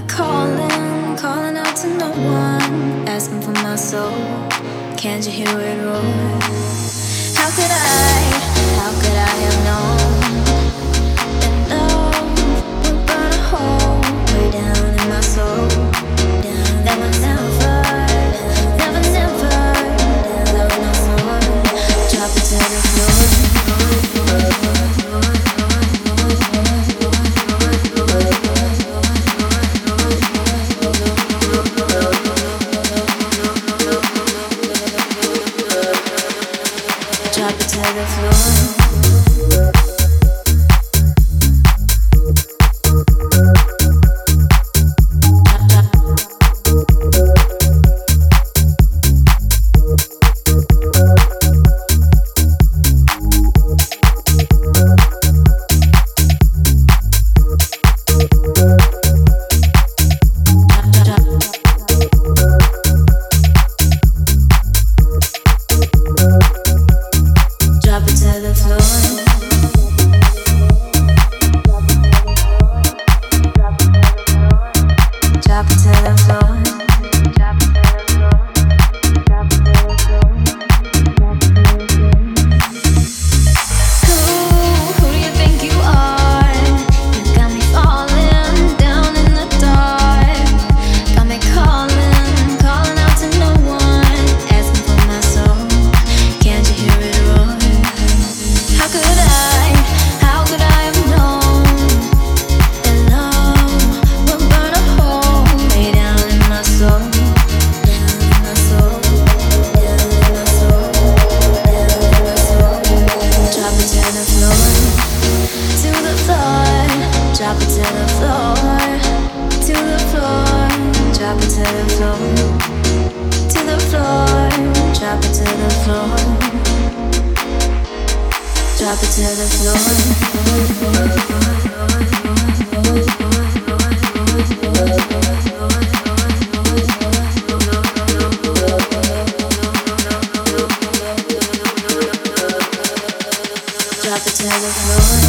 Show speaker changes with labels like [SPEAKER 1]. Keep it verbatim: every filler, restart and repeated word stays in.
[SPEAKER 1] calling, calling out to no one, asking for my soul. Can't you hear it roar? How could I, how could I have known that love would burn a hole way down in my soul? That would never, never, never, never know someone. Drop it to the floor. Drop it to the floor. Drop it to the floor, to the floor. Drop it to the floor, to the floor. Drop it to the floor. Drop it to the floor. Drop it to the floor.